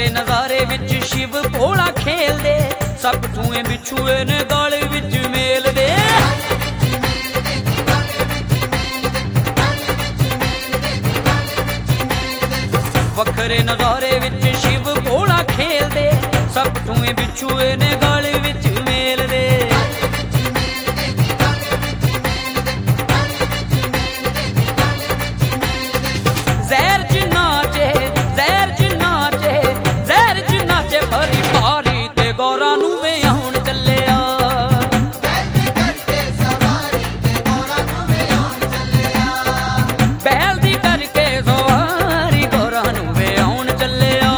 वखरे नजारे विच शिव भोला खेल दे, सब ठूए बिछुए ने गल विच मेल दे। वखरे नजारे विच शिव भोला खेल दे, सब ठूए बिछुए ने गल विच मेल दे। जहर च नाचे, जहर च नाचे, जहर च नाचे भरी भारी ते गौरा नूं वे आउण चलिया। बैल दी करके सवारी गौरा नूं वे आउण चलिया।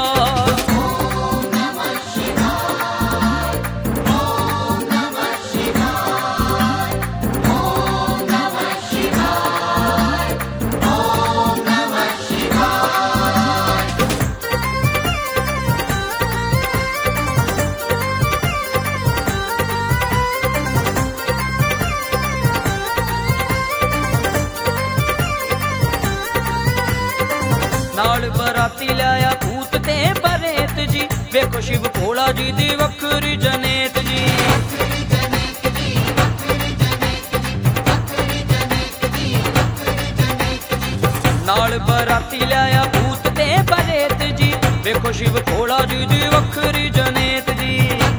नाल बराती लाया भूत ते परेत जी, वेखो शिव भोला जी दी वखरी जनेत जी। नाल बराती लाया भूत ते परेत जी, वेखो शिव भोला जी दी वखरी जनेत जी।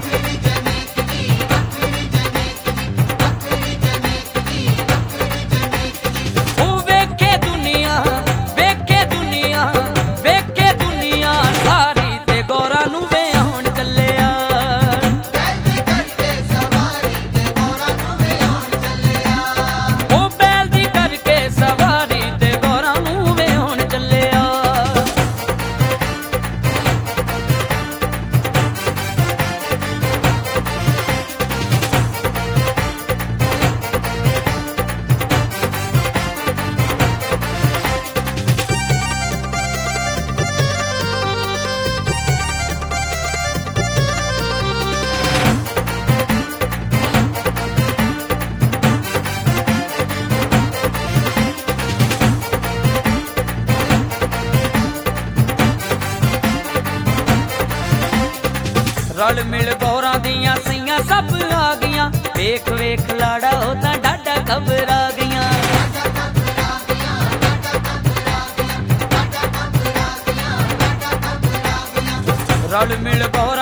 रल मिल गौरा दियां सैयां सब आ गईयां, वेख वेख लाड़ा हो तां डाडा घबरा गईयां। रल मिल गौरा